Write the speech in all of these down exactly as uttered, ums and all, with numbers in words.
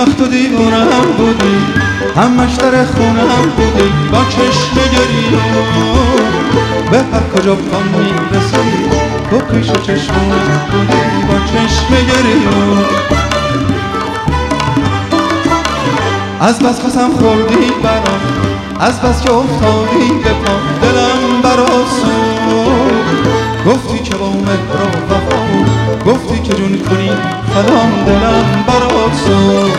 وقت و دیوونم بودی، همش در خونم بودی، با چشم گریه به هر کجا پام میرسی تو پیش چشمونم بودی، با چشم گریه از بس قسم خوردی برام، از بس که افتادی به پام دلم برا سوخت. گفتی که با مهر و وفا، گفتی که جون کنی فدام دلم برا سوخت.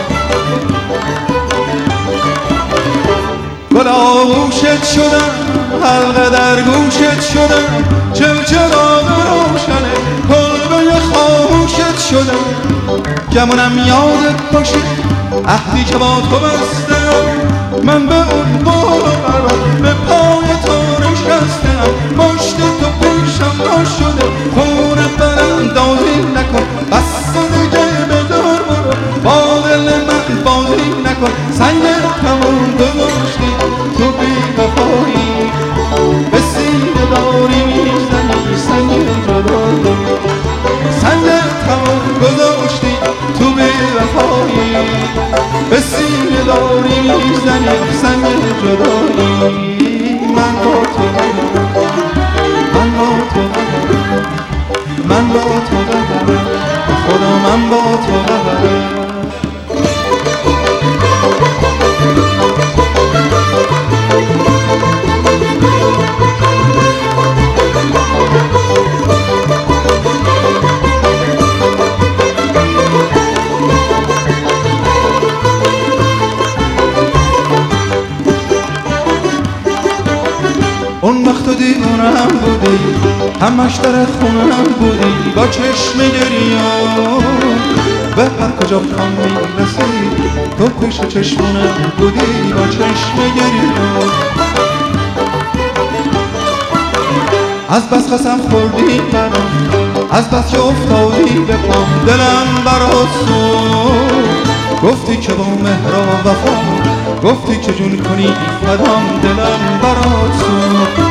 گل آغوشت شدم، حلقه در گوشت شدم، چلچراغ روشنه کلبه خاموشت شدم. گمونم یادت باشه عهدی که با تو بستم، من به اون بال و قرار به پای تو نشستم. مشت تو پیشم نشده خونه براندازی نکن، بس دیگه بدار برو با دل من بازی نکن. سنگ تموم گذاشتی تو بی وفایی، به سینه داری میزنی سنگ جدایی. سنگ تموم گذاشتی تو بی وفایی، به سینه داری میزنی سنگ جدایی. من با تو من با تو من با تو خدا من با تو اون وقت و دیوونم بودی، همش در خونم بودی، با چشم گریه به هر کجا پام میرسی تو پیش چشمونم بودی، با چشم گریه از بس قسم خوردی برام، از بس که افتادی به پام دلم برا سوخت. گفتی که با مهر و وفا، گفتی که جون کنی فدام دلم برات سوخت.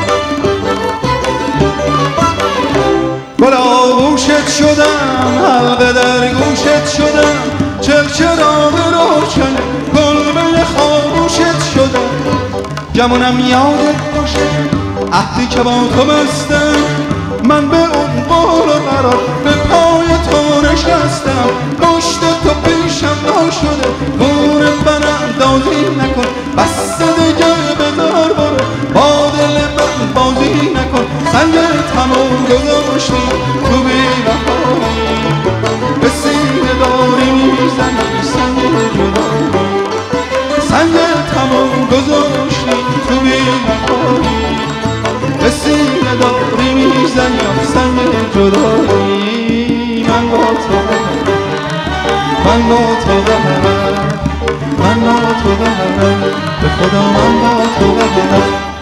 گل آغوشت شدم، حلقه در گوشت شدم، چلچراغ روشن کلبه خاموشت شدم. گمونم یادت باشه عهدی که با تو بستم، من به اون بال و قرار به پای تو نشستم. مشت تو پیشم نشده خونه براندازی نکن، بس دیگه بذار برو با دل من بازی نکن. سنگ تموم گذاشتی تو بی وفایی، به سینه داری میزنی سنگ جدایی. سنگ تموم گذاشتی تو بی وفایی، به سینه داری میزنی سنگ جدایی. من با تو من با تو من با تو به خدا من با تو